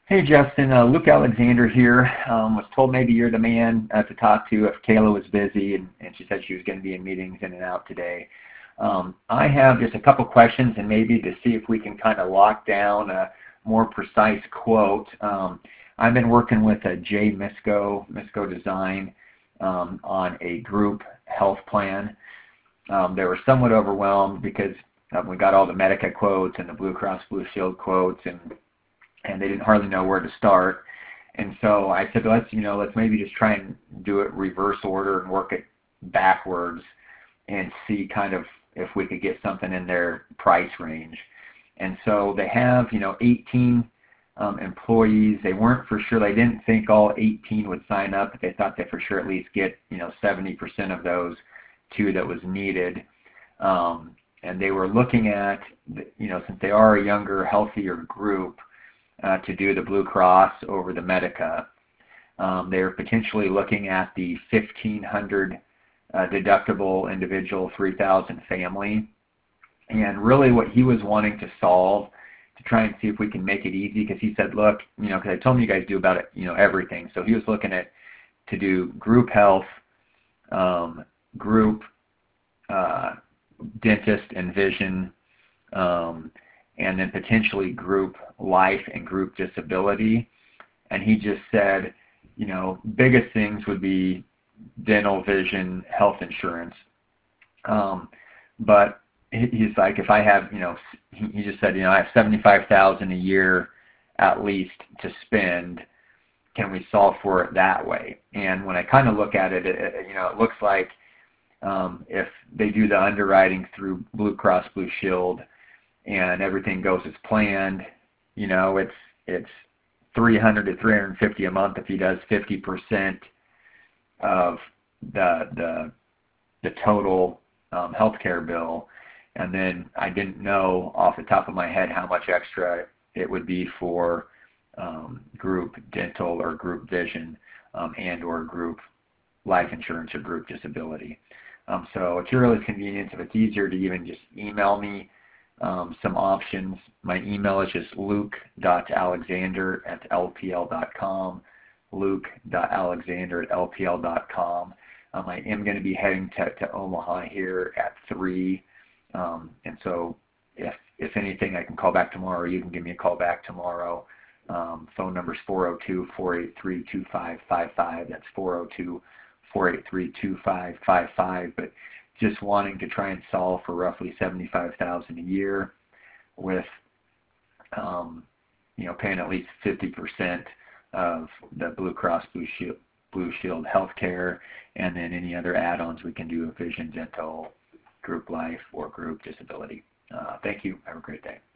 Hey Justin, Luke Alexander here. Was told maybe you're the man to talk to if Kayla was busy, and she said she was going to be in meetings in and out today. I have just a couple questions and maybe to see if we can kind of lock down a more precise quote. I've been working with Jay Misco Design, on a group health plan. They were somewhat overwhelmed because we got all the Medica quotes and the Blue Cross Blue Shield quotes, and they didn't hardly know where to start. And so I said, let's maybe just try and do it reverse order and work it backwards and see kind of if we could get something in their price range. And so they have, 18 employees. They weren't for sure, they didn't think all 18 would sign up, but they thought they for sure at least get, 70% of those two that was needed. And they were looking at, since they are a younger, healthier group, to do the Blue Cross over the Medica. They're potentially looking at the $1,500 deductible individual, $3,000 family. And really what he was wanting to solve, to try and see if we can make it easy, because he said, look, because I told him you guys do about it, everything. So he was looking at to do group health, group dentist and vision, and then potentially group life and group disability. And he just said, biggest things would be dental, vision, health insurance. But he's like, if I have, he just said, I have $75,000 a year at least to spend. Can we solve for it that way? And when I kind of look at it, it looks like if they do the underwriting through Blue Cross Blue Shield, and everything goes as planned, it's $300 to $350 a month if he does 50% of the total healthcare bill. And then I didn't know off the top of my head how much extra it would be for group dental or group vision, and or group life insurance or group disability. So at your earliest convenience, if it's easier to even just email me some options. My email is just luke.alexander@lpl.com, luke.alexander@lpl.com. I am going to be heading to Omaha here at 3, and so if anything, I can call back tomorrow, or you can give me a call back tomorrow. Phone number is 402-483-2555. That's 402-483-2555. But just wanting to try and solve for roughly $75,000 a year with, paying at least 50% of the Blue Cross Blue Shield health care, and then any other add-ons we can do, vision, dental, group life, or group disability. Thank you. Have a great day.